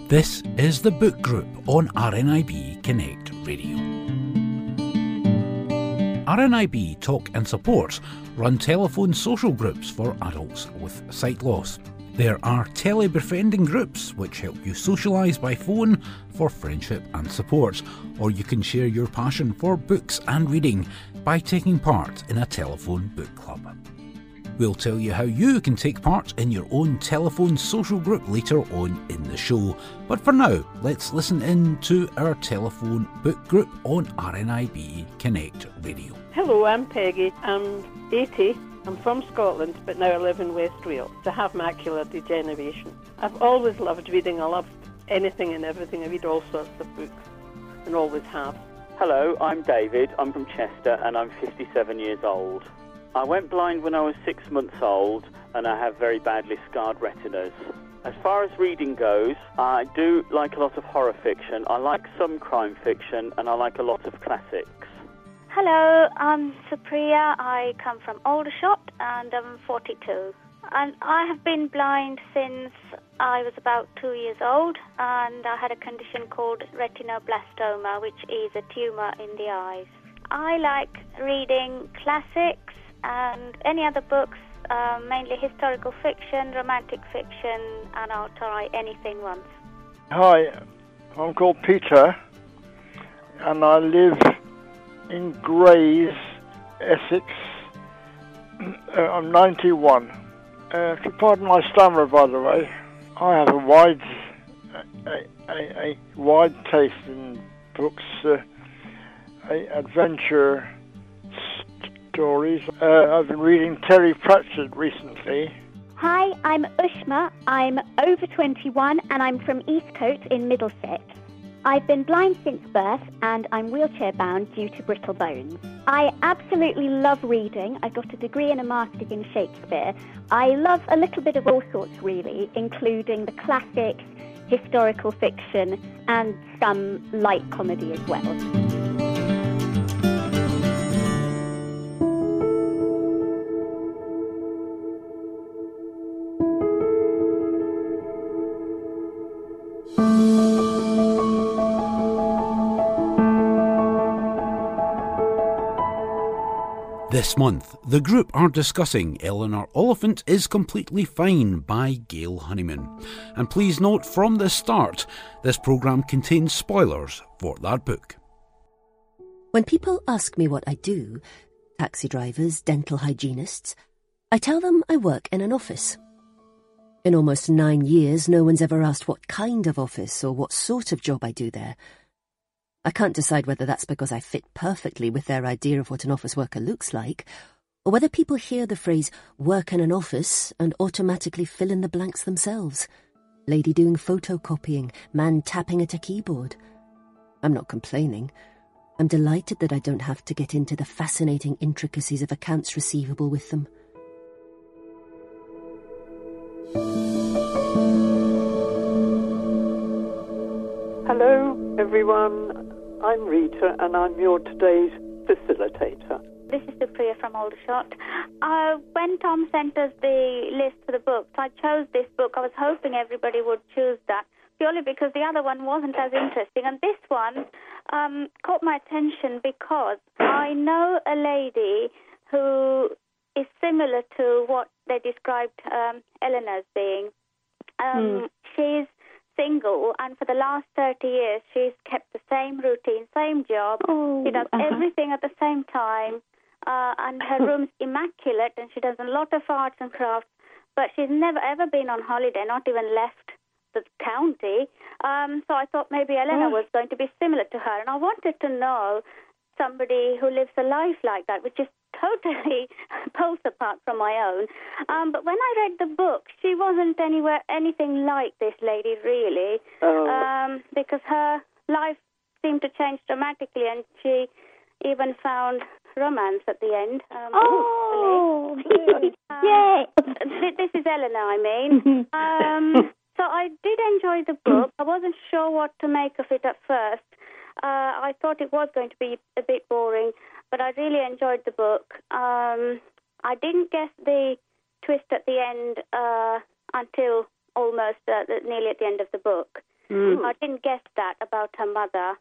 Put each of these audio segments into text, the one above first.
This is the Book Group on RNIB Connect Radio. RNIB Talk and Support run telephone social groups for adults with sight loss. There are tele-befriending groups which help you socialise by phone for friendship and support, or you can share your passion for books and reading by taking part in a telephone book club. We'll tell you how you can take part in your own telephone social group later on in the show. But for now, let's listen in to our telephone book group on RNIB Connect Radio. Hello, I'm Peggy. I'm 80. I'm from Scotland, but now I live in West Wales. I have macular degeneration. I've always loved reading. I love anything and everything. I read all sorts of books and always have. Hello, I'm David. I'm from Chester and I'm 57 years old. I went blind when I was 6 months old and I have very badly scarred retinas. As far as reading goes, I do like a lot of horror fiction. I like some crime fiction and I like a lot of classics. Hello, I'm Supriya. I come from Aldershot and I'm 42. And I have been blind since I was about 2 years old, and I had a condition called retinoblastoma, which is a tumour in the eyes. I like reading classics and any other books, mainly historical fiction, romantic fiction, and I'll try anything once. Hi, I'm called Peter, and I live in Grays, Essex. I'm 91. Pardon my stammer, by the way. I have a wide taste in books, adventure stories. I've been reading Terry Pratchett recently. Hi, I'm Ushma. I'm over 21 and I'm from Eastcote in Middlesex. I've been blind since birth and I'm wheelchair bound due to brittle bones. I absolutely love reading. I've got a degree and a master's in Shakespeare. I love a little bit of all sorts really, including the classics, historical fiction and some light comedy as well. This month, the group are discussing Eleanor Oliphant is Completely Fine by Gail Honeyman. And please note from the start, this programme contains spoilers for that book. When people ask me what I do, taxi drivers, dental hygienists, I tell them I work in an office. In almost 9 years, no one's ever asked what kind of office or what sort of job I do there. I can't decide whether that's because I fit perfectly with their idea of what an office worker looks like, or whether people hear the phrase work in an office and automatically fill in the blanks themselves. Lady doing photocopying, man tapping at a keyboard. I'm not complaining. I'm delighted that I don't have to get into the fascinating intricacies of accounts receivable with them. Hello, everyone. I'm Rita, and I'm your today's facilitator. This is Supriya from Aldershot. When Tom sent us the list for the books, I chose this book. I was hoping everybody would choose that, purely because the other one wasn't as interesting. And this one caught my attention because I know a lady who is similar to what they described Eleanor as being. She's single, and for the last 30 years she's kept the same routine, same job. She does everything at the same time, and her room's immaculate, and she does a lot of arts and crafts, but she's never ever been on holiday, not even left the county. So I thought maybe Eleanor was going to be similar to her, and I wanted to know somebody who lives a life like that, which is totally poles apart from my own. But when I read the book, she wasn't anything like this lady, really, because her life seemed to change dramatically, and she even found romance at the end. Yay! This is Eleanor, I mean. So I did enjoy the book. I wasn't sure what to make of it at first. I thought it was going to be a bit boring, but I really enjoyed the book. I didn't guess the twist at the end until almost nearly at the end of the book. I didn't guess that about her mother.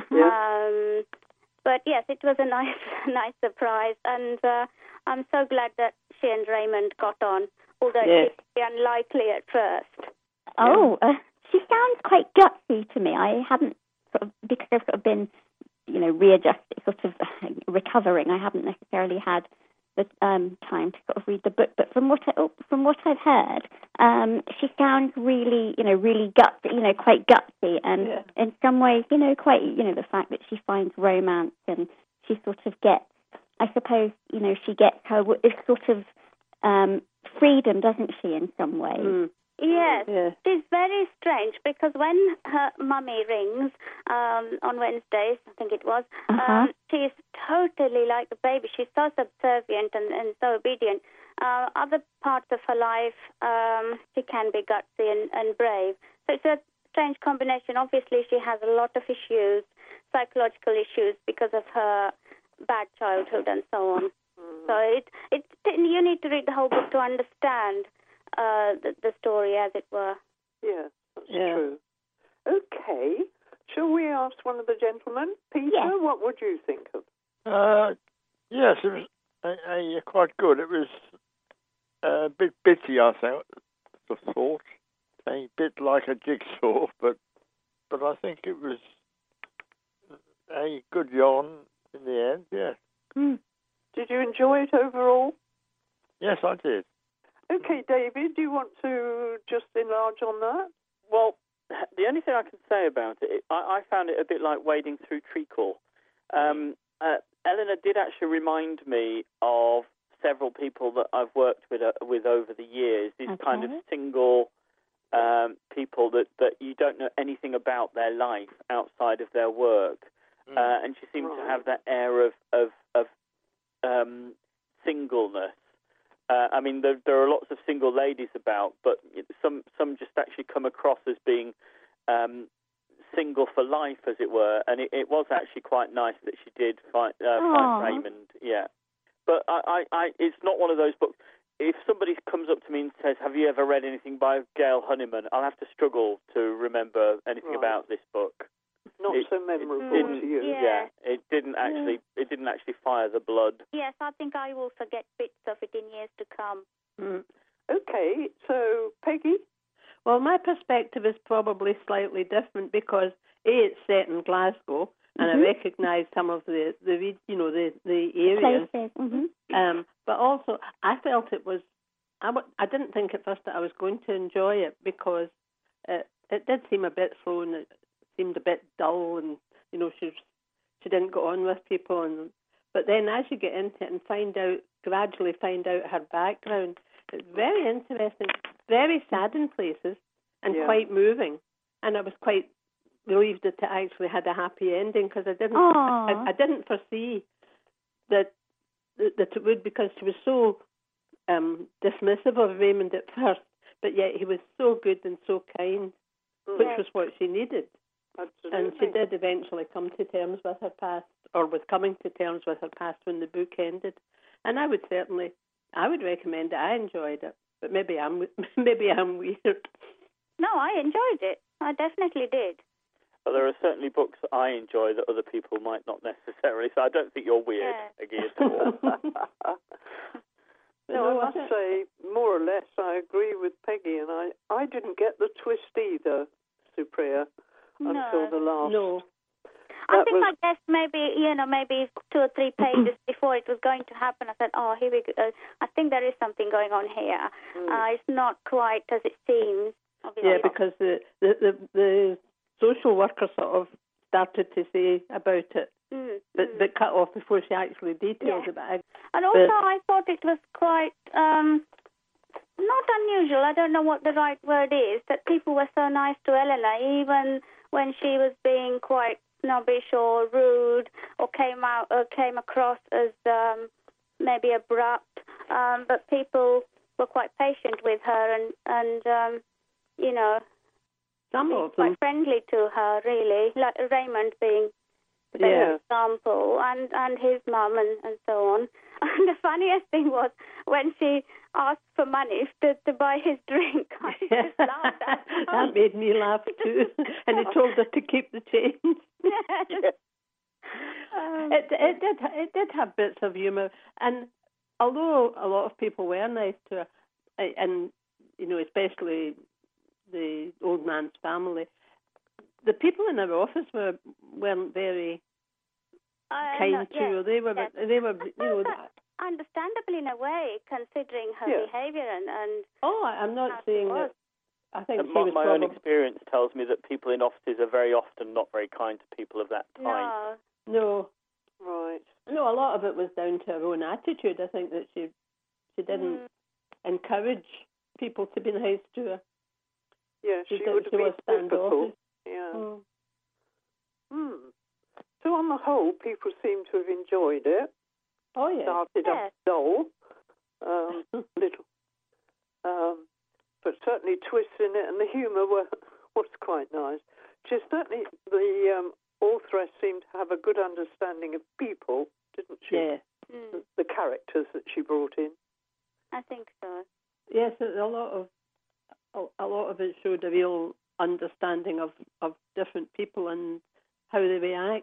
But yes, it was a nice surprise, and I'm so glad that she and Raymond got on, although it seemed unlikely at first. Oh, she sounds quite gutsy to me. I haven't, because I've sort of been, readjusting, sort of recovering. I haven't necessarily had the time to sort of read the book. But from what I've heard, she sounds really, really gutsy, quite gutsy, and in some ways, quite, the fact that she finds romance and she sort of gets, I suppose, she gets her sort of freedom, doesn't she, in some way? Yes, she's very strange because when her mummy rings on Wednesdays, I think it was, she's totally like a baby. She's so subservient and so obedient. Other parts of her life, she can be gutsy and brave. So it's a strange combination. Obviously, she has a lot of issues, psychological issues, because of her bad childhood and so on. So you need to read the whole book to understand the story, as it were. Yes, that's true. Okay. Shall we ask one of the gentlemen? Peter, what would you think of? Yes, it was quite good. It was a bit bitty, I thought. A bit like a jigsaw, but I think it was a good yarn in the end, yes. Did you enjoy it overall? Yes, I did. Okay, David, do you want to just enlarge on that? Well, the only thing I can say about it, I found it a bit like wading through treacle. Eleanor did actually remind me of several people that I've worked with over the years, these kind of single people that you don't know anything about their life outside of their work. And she seemed to have that air of singleness. I mean, there are lots of single ladies about, but some just actually come across as being single for life, as it were. And it was actually quite nice that she did find Raymond. Yeah, but I it's not one of those books. If somebody comes up to me and says, "Have you ever read anything by Gail Honeyman?" I'll have to struggle to remember anything about this book. Not so memorable to you. Yeah, it didn't actually fire the blood. Yes, I think I will forget bits of it in years to come. Okay, so Peggy? Well, my perspective is probably slightly different because it's set in Glasgow, and I recognise some of the areas. Places. But also, I felt it was. I didn't think at first that I was going to enjoy it because it did seem a bit slow and it seemed a bit dull, and she didn't go on with people. But then as you get into it and gradually find out her background, it's very interesting, very sad in places, and quite moving. And I was quite relieved that it actually had a happy ending because I didn't foresee that it would, because she was so dismissive of Raymond at first, but yet he was so good and so kind, which was what she needed. Absolutely. And she did eventually come to terms with her past, or was coming to terms with her past when the book ended. And I would recommend it. I enjoyed it, but maybe I'm weird. No, I enjoyed it. I definitely did. Well, there are certainly books that I enjoy that other people might not necessarily. So I don't think you're weird, Peggy, at all. No, I must say, more or less, I agree with Peggy, and I didn't get the twist either, Supriya, until the last. No. I guess maybe 2 or 3 pages before it was going to happen, I said, "Oh, here we go. I think there is something going on here. It's not quite as it seems." Obviously. Yeah, because the social worker sort of started to say about it, but cut off before she actually detailed about it. And also, I thought it was quite not unusual. I don't know what the right word is. That people were so nice to Eleanor, even when she was being quite snobbish or rude, or came across as maybe abrupt. But people were quite patient with her, and some of them quite friendly to her, really. Like Raymond being the example, and his mum and so on. And the funniest thing was when she asked for money to buy his drink. I just laughed. That made me laugh too. And he told her to keep the change. Yes. It did have bits of humour, and although a lot of people were nice to her, and especially the old man's family, the people in her office weren't very kind to her. They were understandable in a way, considering her behaviour and. Oh, I'm not saying that. I think my own experience tells me that people in offices are very often not very kind to people of that type. No. Right. No, a lot of it was down to her own attitude. I think that she didn't encourage people to be nice to her. Yeah, she would have been difficult. Yeah. So on the whole, people seem to have enjoyed it. Oh, yeah. Started off dull, little, but certainly twists in it, and the humour was quite nice. Certainly the authoress seemed to have a good understanding of people, didn't she? Yeah. The characters that she brought in. I think so. Yes, a lot of it showed a real understanding of different people and how they react.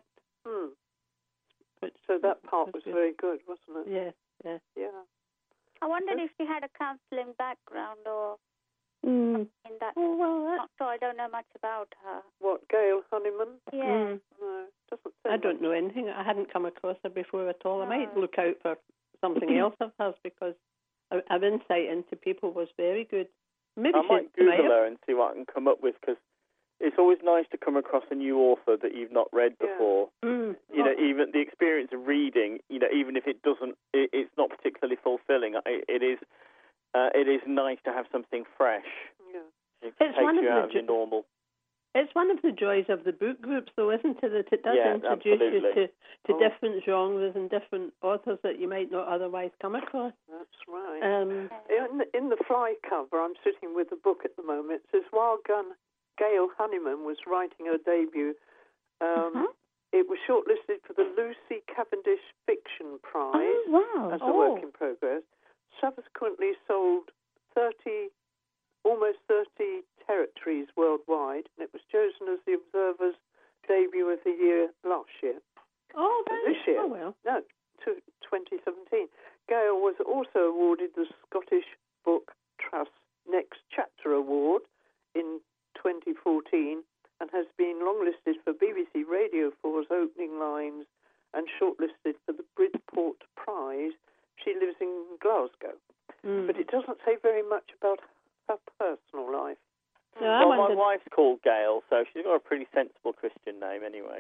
So that part was very good, wasn't it? Yeah. I wondered if she had a counselling background or in that. So I don't know much about her. What, Gail Honeyman? Yeah. No, doesn't say I don't know anything. I hadn't come across her before at all. I might look out for something else of hers because her insight into people was very good. Maybe I might Google her and see what I can come up with, because it's always nice to come across a new author that you've not read before. Even the experience of reading, even if it's not particularly fulfilling, it is nice to have something fresh. Yeah. It takes you out of your normal. It's one of the joys of the book groups, though, isn't it? That it does introduce you to different genres and different authors that you might not otherwise come across. That's right. In the fly cover, I'm sitting with the book at the moment. It says, while Gail Honeyman was writing her debut, it was shortlisted for the Lucy Cavendish Fiction Prize as a work in progress. Subsequently sold almost 30 territories worldwide, and it was chosen as the Observer's debut of the year last year. Oh, this year? Oh, well. No, 2017. Gail was also awarded the Scottish Book Trust Next Chapter Award in 2014 and has been longlisted for BBC Radio 4's Opening Lines and shortlisted for the Bridport Prize. She lives in Glasgow, but it doesn't say very much about her personal life. No, my wife's called Gail, so she's got a pretty sensible Christian name anyway.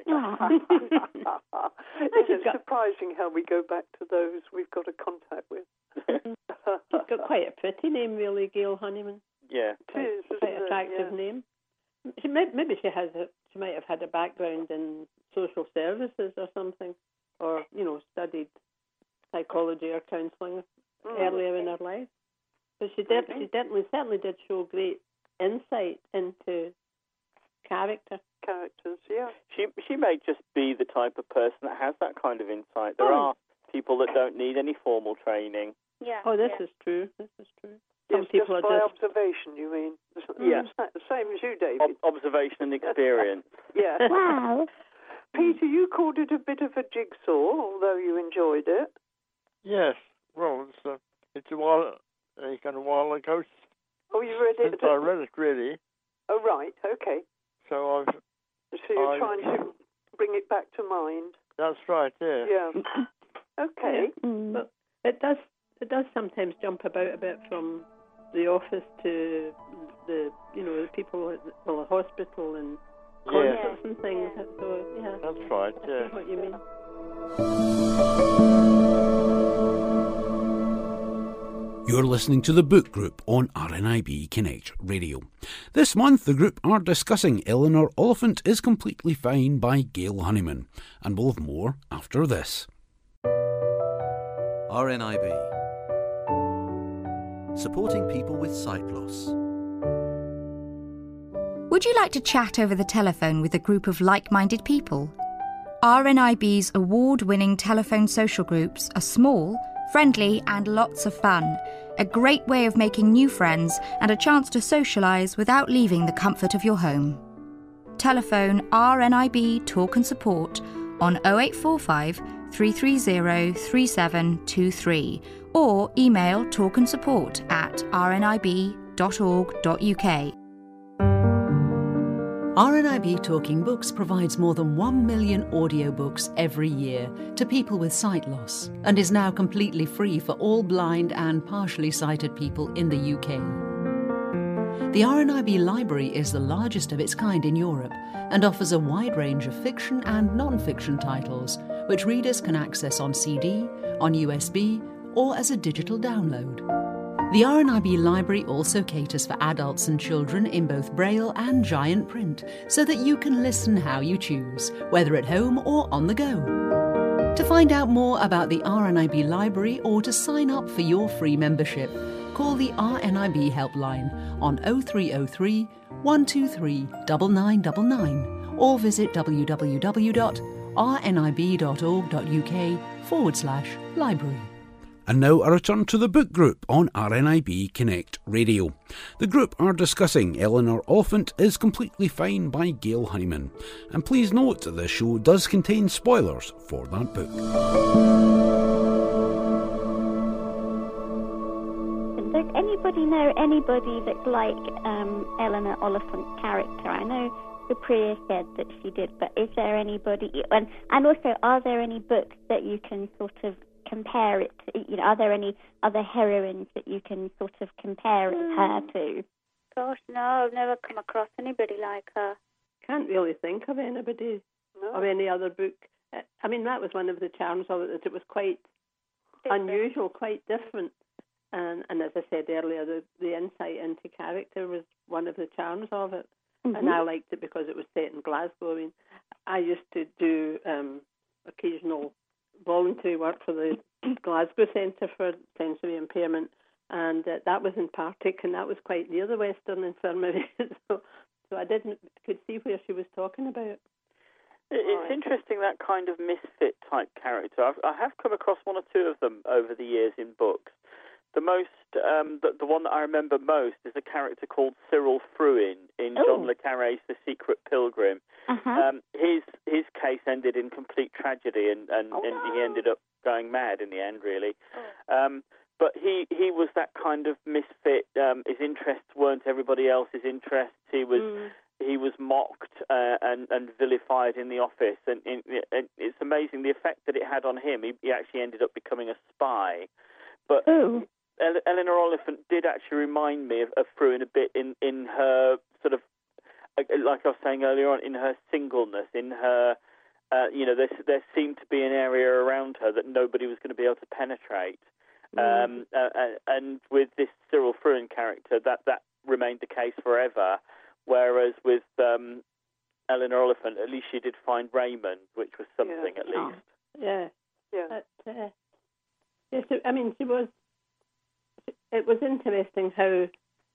It's surprising how we go back to those we've got a contact with. She's got quite a pretty name, really, Gail Honeyman. Yeah. It is. Quite an attractive name. She might have had a background in social services or something, or studied psychology or counselling earlier in her life. But she certainly did show great insight into characters, yeah. She may just be the type of person that has that kind of insight. There are people that don't need any formal training. Yeah. Oh, this is true. Some Yes, people just are by just observation, you mean? Yeah. The same as you, David. Observation and experience. Yeah. Wow. Peter, you called it a bit of a jigsaw, although you enjoyed it. Yes. Well, it's a while ago. Oh, you read it? Since I read it, really. Oh, right. Okay. So you're trying to bring it back to mind. That's right. Yeah. Yeah. Okay. Yeah. But it does sometimes jump about a bit from the office to the people at the hospital and concerts and things. Yeah. So that's right. I see what you mean. You're listening to the Book Group on RNIB Connect Radio. This month, the group are discussing Eleanor Oliphant is Completely Fine by Gail Honeyman, and we'll have more after this. RNIB, supporting people with sight loss. Would you like to chat over the telephone with a group of like-minded people? RNIB's award-winning telephone social groups are small, friendly and lots of fun. A great way of making new friends and a chance to socialise without leaving the comfort of your home. telephone RNIB Talk and Support on 0845 330 3723 or email talkandsupport@rnib.org.uk. RNIB Talking Books provides more than 1 million audiobooks every year to people with sight loss and is now completely free for all blind and partially sighted people in the UK. The RNIB Library is the largest of its kind in Europe and offers a wide range of fiction and non-fiction titles, which readers can access on CD, on USB, or as a digital download. The RNIB Library also caters for adults and children in both Braille and giant print, so that you can listen how you choose, whether at home or on the go. To find out more about the RNIB Library or to sign up for your free membership, call the RNIB helpline on 0303 123 9999 or visit www.rnib.org.uk/library. And now a return to the book group on RNIB Connect Radio. The group are discussing Eleanor Oliphant is Completely Fine by Gail Honeyman. And please note that the show does contain spoilers for that book. Does anybody know anybody that's like Eleanor Oliphant's character? I know Supriya said that she did, but is there anybody... And also, are there any books that you can sort of compare it to? You know, are there any other heroines that you can sort of compare her to? Gosh, no, I've never come across anybody like her. Can't really think of anybody of any other book. I mean, that was one of the charms of it, that it was quite unusual, quite different. And as I said earlier, the insight into character was one of the charms of it. Mm-hmm. And I liked it because it was set in Glasgow. I mean, I used to do occasional voluntary work for the Glasgow Centre for Sensory Impairment, and that was in Partick, and that was quite near the Western Infirmary. so I could see where she was talking about. It's interesting, that kind of misfit type character. I have come across one or two of them over the years in books. The most, the one that I remember most is a character called Cyril Fruin in John le Carré's The Secret Pilgrim. Uh-huh. His case ended in complete tragedy, and he ended up going mad in the end, really. But he was that kind of misfit. His interests weren't everybody else's interests. He was mocked and vilified in the office, and it's amazing the effect that it had on him. He actually ended up becoming a spy. But Eleanor Oliphant did actually remind me of Fruin a bit in her sort of, like I was saying earlier on, in her singleness, in her, there seemed to be an area around her that nobody was going to be able to penetrate. And with this Cyril Fruin character, that remained the case forever. Whereas with Eleanor Oliphant, at least she did find Raymond, which was something at least. Yeah. But, yes, I mean, it was interesting how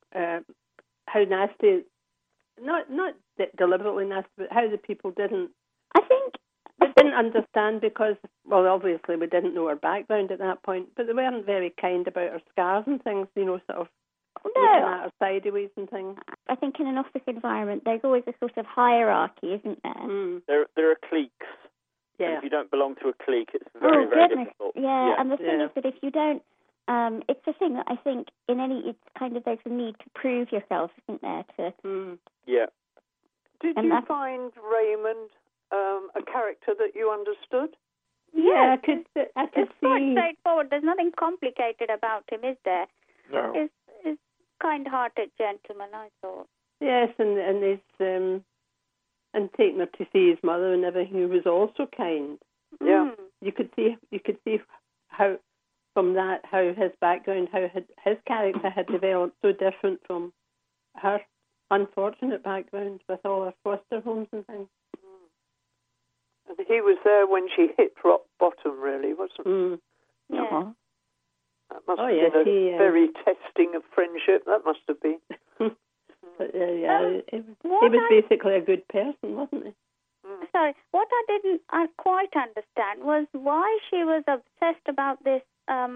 nasty, not deliberately nasty, but how the people didn't understand, because, well, obviously we didn't know her background at that point, but they weren't very kind about her scars and things, sort of looking at her sideways and things. I think in an office environment there's always a sort of hierarchy, isn't there? There are cliques. Yeah. And if you don't belong to a clique, it's very, very difficult. Yeah, and the thing is that if you don't, it's the thing that I think it's kind of, there's a need to prove yourself, isn't there? Yeah. Did you find Raymond a character that you understood? Yeah, I could it's see. Quite straightforward. There's nothing complicated about him, is there? No. He's kind-hearted gentleman, I thought. Yes, and his and taking her to see his mother and everything, he was also kind. Yeah. You could see how from that, how his background, how his character had developed so different from her unfortunate background with all her foster homes and things. And he was there when she hit rock bottom, really, wasn't he? Yeah. That must have been a very testing of friendship. That must have been. But, he was basically a good person, wasn't he? Sorry, what I didn't quite understand was why she was obsessed about this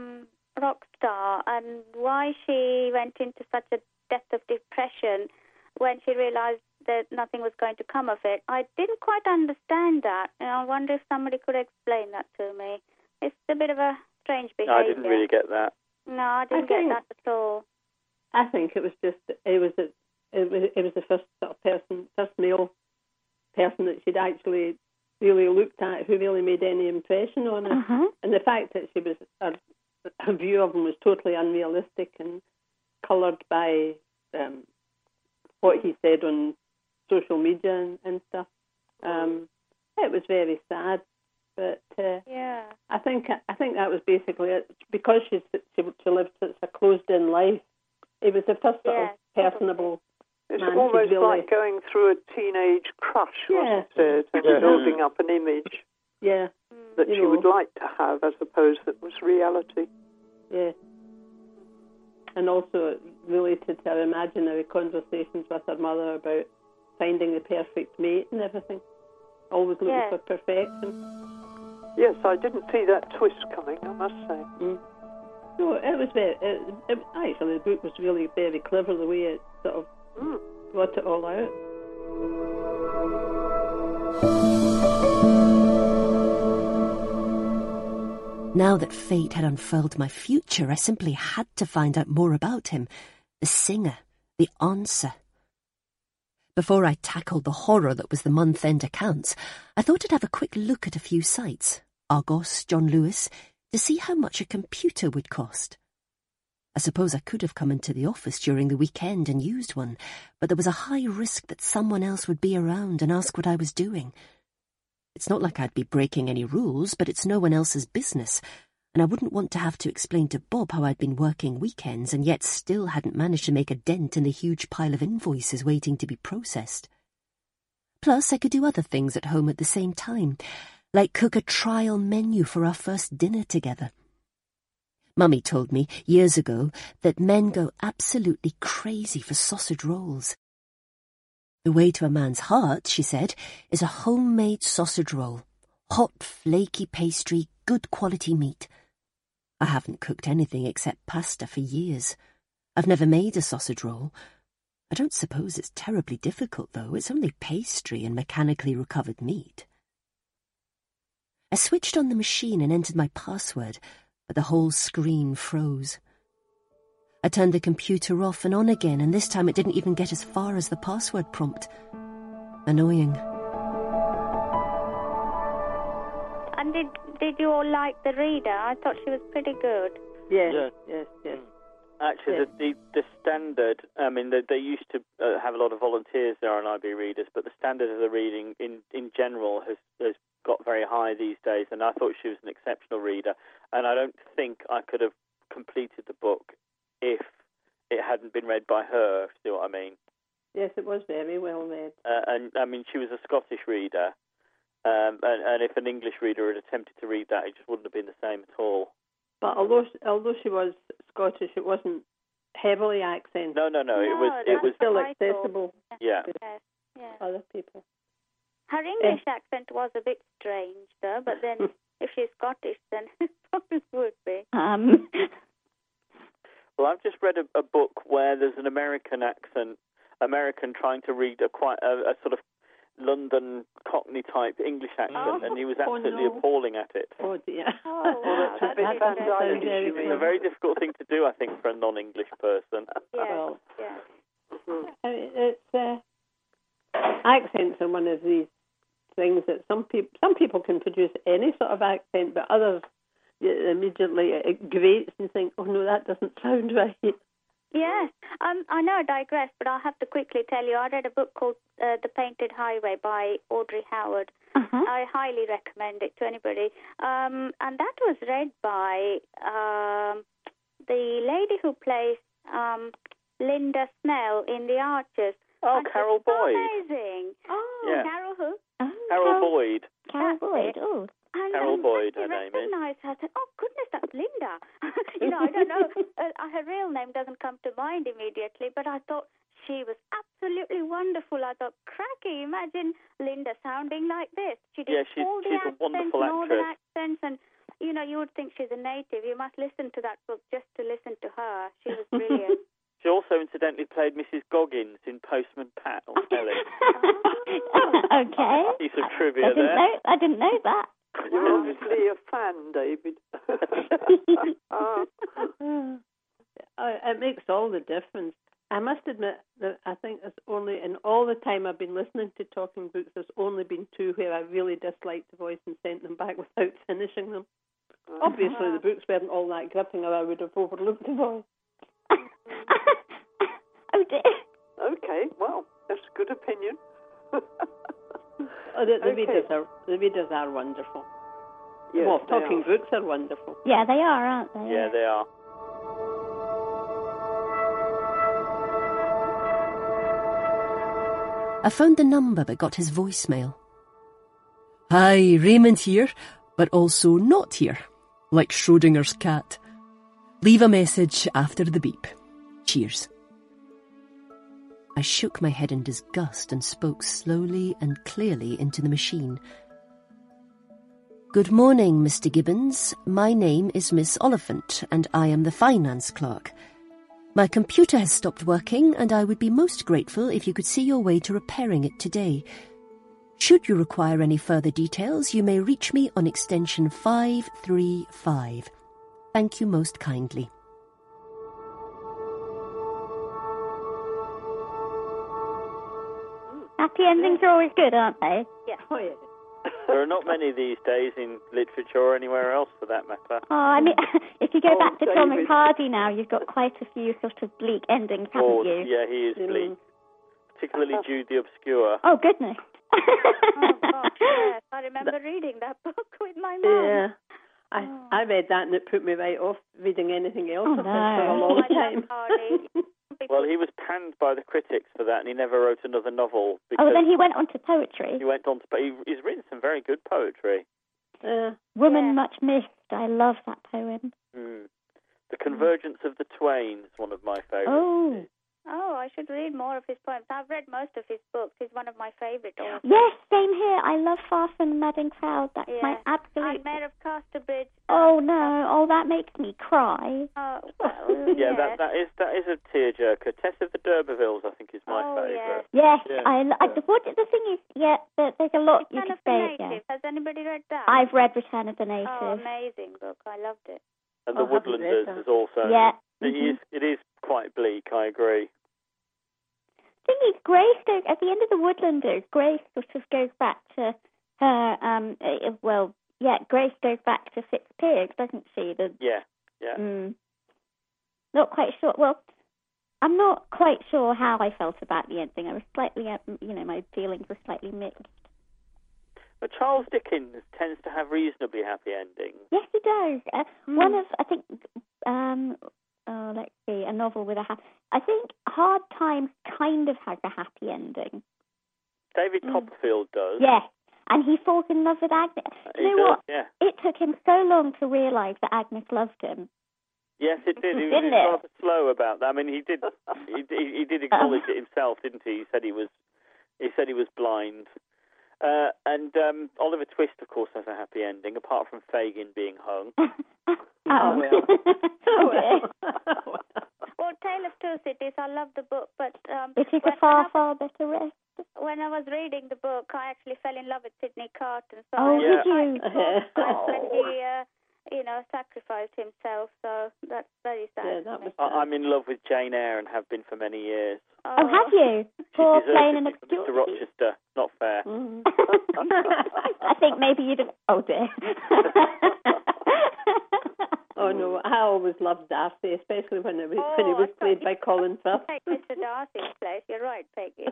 rock star and why she went into such a depth of depression when she realised that nothing was going to come of it. I didn't quite understand that, and I wonder if somebody could explain that to me. It's a bit of a strange behaviour. No, I didn't really get that. No, I didn't get that at all. I think it was just it was the first sort of first male person that she'd actually really looked at who really made any impression on her, and the fact that she was her view of him was totally unrealistic and coloured by what he said on social media and stuff. It was very sad, but I think that was basically it. Because she lived such a closed-in life. It was the first sort of personable. It's man almost really, like going through a teenage crush, wasn't it? And building up an image that she would like to have, as opposed that was reality. Yeah. And also related to her imaginary conversations with her mother about finding the perfect mate and everything. Always looking for perfection. Yes, I didn't see that twist coming, I must say. No, it was very... actually, the book was really very clever, the way it sort of brought it all out. Now that fate had unfurled my future, I simply had to find out more about him. The singer, the answer. Before I tackled the horror that was the month-end accounts, I thought I'd have a quick look at a few sites, Argos, John Lewis, to see how much a computer would cost. I suppose I could have come into the office during the weekend and used one, but there was a high risk that someone else would be around and ask what I was doing. It's not like I'd be breaking any rules, but it's no one else's business, and I wouldn't want to have to explain to Bob how I'd been working weekends and yet still hadn't managed to make a dent in the huge pile of invoices waiting to be processed. Plus, I could do other things at home at the same time, like cook a trial menu for our first dinner together. Mummy told me years ago that men go absolutely crazy for sausage rolls. The way to a man's heart, she said, is a homemade sausage roll. Hot, flaky pastry, good quality meat. I haven't cooked anything except pasta for years. I've never made a sausage roll. I don't suppose it's terribly difficult, though. It's only pastry and mechanically recovered meat. I switched on the machine and entered my password, but the whole screen froze. I turned the computer off and on again, and this time it didn't even get as far as the password prompt. Annoying. And did you all like the reader? I thought she was pretty good. Yes. Actually, the standard, I mean, they used to have a lot of volunteers there on IB readers, but the standard of the reading in general has got very high these days, and I thought she was an exceptional reader, and I don't think I could have completed the book if it hadn't been read by her, if you see what I mean. Yes, it was very well read. And, I mean, she was a Scottish reader, and if an English reader had attempted to read that, it just wouldn't have been the same at all. But although she was Scottish, it wasn't heavily accented. No. It was still accessible. Yeah. To other people. Her English accent was a bit strange, though. But then, if she's Scottish, then it probably would be. Well, I've just read a book where there's an American trying to read a sort of London Cockney type English accent, and he was absolutely appalling at it. Oh dear! Well, that's a bit It's a very difficult thing to do, I think, for a non-English person. It's accents are one of these things that some people can produce any sort of accent, but others immediately it grates and think, oh no, that doesn't sound right. Yes, I know I digress, but I'll have to quickly tell you, I read a book called The Painted Highway by Audrey Howard. I highly recommend it to anybody. And that was read by the lady who plays Linda Snell in The Archers. Oh, Carol Boyd. Amazing. Oh, yeah. Carol who? Carol Boyd. Carol Boyd, oh. Carol Boyd, her name is. I said, oh, goodness, that's Linda. I don't know. Her real name doesn't come to mind immediately, but I thought she was absolutely wonderful. I thought, cracky, imagine Linda sounding like this. She did all the accents, a wonderful northern actress. accents, and, you would think she's a native. You must listen to that book just to listen to her. She was brilliant. She also incidentally played Mrs. Goggins in Postman Pat on telly. Okay. Piece of trivia there. I didn't know that. You're obviously a fan, David. It makes all the difference. I must admit that I think there's only, in all the time I've been listening to Talking Books, there's only been 2 where I really disliked the voice and sent them back without finishing them. Obviously, the books weren't all that gripping, or I would have overlooked the voice. Oh dear. Okay, well, that's a good opinion. The readers are wonderful. Yes, well, Talking Books are wonderful. Yeah, they are, aren't they? Yeah, they are. I found the number but got his voicemail. Hi, Raymond here, but also not here, like Schrodinger's cat. Leave a message after the beep. Cheers. I shook my head in disgust and spoke slowly and clearly into the machine. Good morning, Mr. Gibbons. My name is Miss Oliphant, and I am the finance clerk. My computer has stopped working, and I would be most grateful if you could see your way to repairing it today. Should you require any further details, you may reach me on extension 535. Thank you most kindly. Happy endings are always good, aren't they? Yeah. Oh, yeah. There are not many these days in literature or anywhere else, for that matter. Oh, I mean, if you go back to Thomas Hardy now, you've got quite a few sort of bleak endings, haven't you? Yeah, he is bleak. Particularly Jude the Obscure. Oh, goodness. Oh, gosh, yes. I remember reading that book with my mum. Yeah. I read that and it put me right off reading anything else for a long time. Well, he was panned by the critics for that, and he never wrote another novel. Oh, then he went on to poetry. He went on to, he's written some very good poetry. Woman Much Missed. I love that poem. The Convergence of the Twain is one of my favourites. Oh, I should read more of his poems. I've read most of his books. He's one of my favourite authors. Yes, same here. I love Far from the Madding Crowd. That's my absolute... Mayor of Casterbridge. Oh, no. Oh, that makes me cry. Oh, well, yeah, that is a tearjerker. Tess of the D'Urbervilles, I think, is my favourite. Yes. The thing is, there's a lot you could say. Yeah. Has anybody read that? I've read Return of the Native. Oh, amazing book. I loved it. And The Woodlanders is also... Yeah. It is quite bleak, I agree. The thing is, Greystoke, at the end of The Woodlanders, Grace sort of goes back to her, Grace goes back to Fitzpiers, doesn't she? Yeah. Not quite sure. Well, I'm not quite sure how I felt about the ending. I was slightly, my feelings were slightly mixed. But Charles Dickens tends to have reasonably happy endings. Yes, he does. One of, I think, let's see, a novel with a happy... I think Hard Times kind of has a happy ending. David Copperfield does. Yes, and he falls in love with Agnes. You know what? Yeah. It took him so long to realise that Agnes loved him. Yes, it did. He was rather slow about that. I mean, he did acknowledge it himself, didn't he? He said he was blind. And Oliver Twist, of course, has a happy ending, apart from Fagin being hung. Well, Tale of Two Cities, I love the book, but... it is a far, far better rest. When I was reading the book, I actually fell in love with Sidney Carton. So did you? He sacrificed himself, so that's very sad. Yeah, I'm in love with Jane Eyre and have been for many years. Oh, have you? For plain and obscure. Mr. Rochester, not fair. I think maybe you'd have... Oh, dear. Oh, no, I always loved Darcy, especially when he was played by Colin Firth. Take Mr. Darcy's place. You're right, Peggy.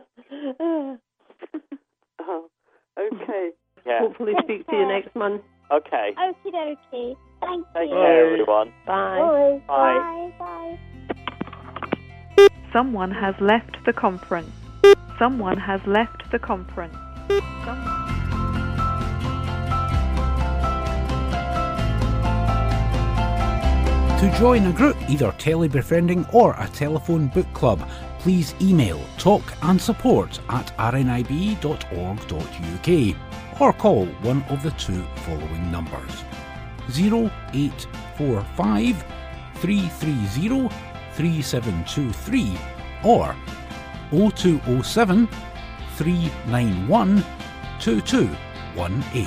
Okay. Yeah. Hopefully speak to you next month. Okay. Okie dokie. Thank you. Take care, everyone. Bye. Bye. Bye. Someone has left the conference. Someone has left the conference. To join a group, either telebefriending or a telephone book club, please email talkandsupport@rnib.org.uk or call one of the 2 following numbers: 0845 330 3723 or 0207 391 2218.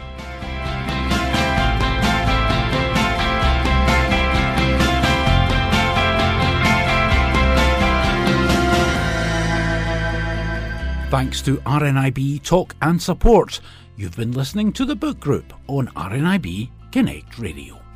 Thanks to RNIB Talk and Support, you've been listening to the Book Group on RNIB Connect Radio.